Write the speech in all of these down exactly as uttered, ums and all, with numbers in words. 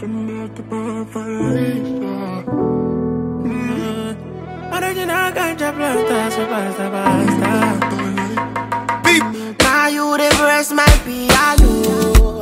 Original ganja planta, so basta, basta. Now you the press my piano.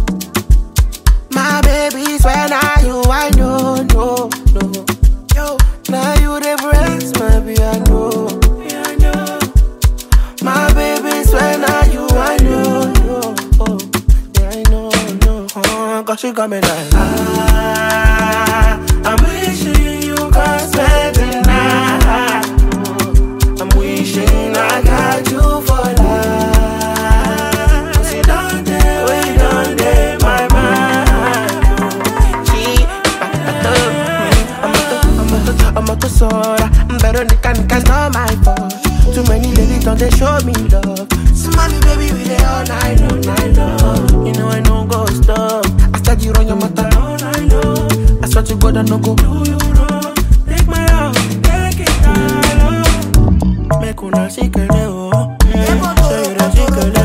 My baby swear now you I know, no, no. Yo, now you the press my piano. Piano. My baby swear now you I know, no. Oh, yeah, I know, no. Oh, cause she got me like ah, I'm wishing you could spend the night. I'm wishing I got you for life. Cause you done there, we done there, my mind. She, I'm a I'm a to Sora. I'm better than can, cause not my fault. Too many ladies don't they show me love. So mommy, baby, we there all night, all night long. You know I know go stop. After you run your mouth all night long. I swear to God I no go. Do you know? Take my love, take it all. Make una sikele oh. Say you the sikele